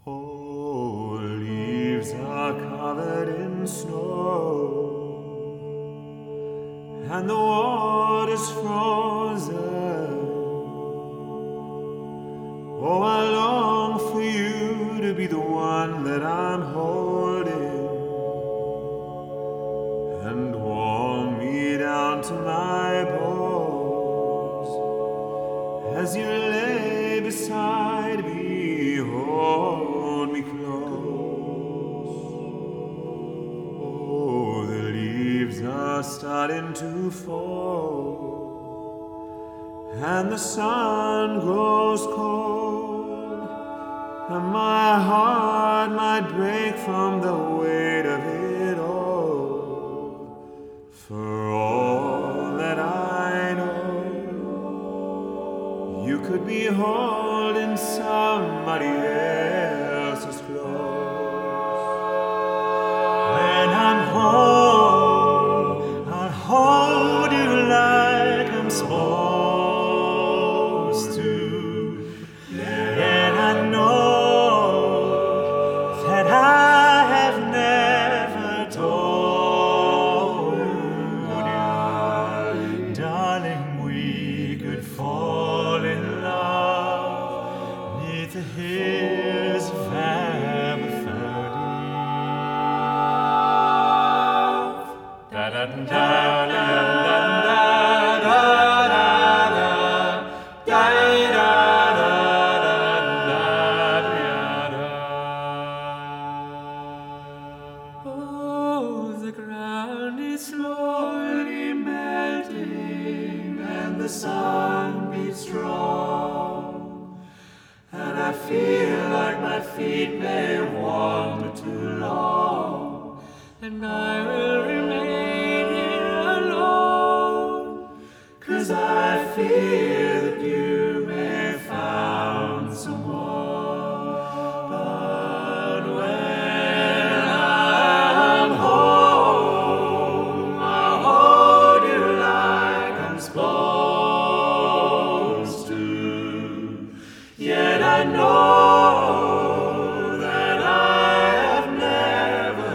Oh, leaves are covered in snow, and the water's frozen. Oh, I long for you to be the one that I'm holding, and warm me down to my bones as you lay beside me. Hold me close. Oh, the leaves are starting to fall, and the sun grows cold, and my heart might break from the weight of it all. For all that I know, you could be holding somebody else's clothes. When I'm home, I'll hold you like I'm supposed to. And I know that I have never told you, darling, we could fall in love 'neath the hills of Aberfeldy. Da da da da da da da da da. Oh, the ground is slowly melting, and the sun beats strong, and I feel like my feet may wander too long, and I will remain here alone, 'cause I fear that you may have found someone. But when I'm home, I'll hold you like I'm supposed to. Yet I know that I have never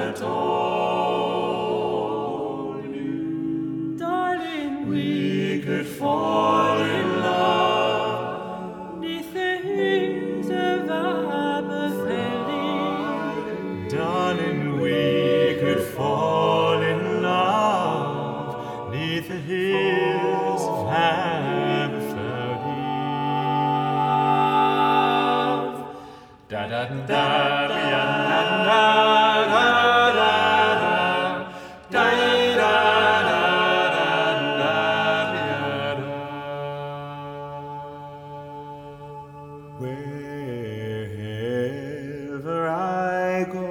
told you, darling, we could fall in love 'neath the hills of Aberfeldy. Darling, we could fall in love 'neath the hills of Aberfeldy. Da da da da da da da da da da. Wherever I go,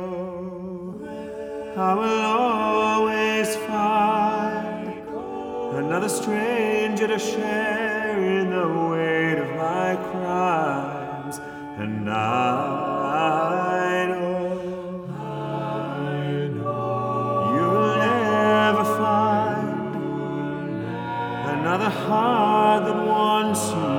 I will always find another stranger to share in the weight of my crimes. And I know you'll never find another heart that wants you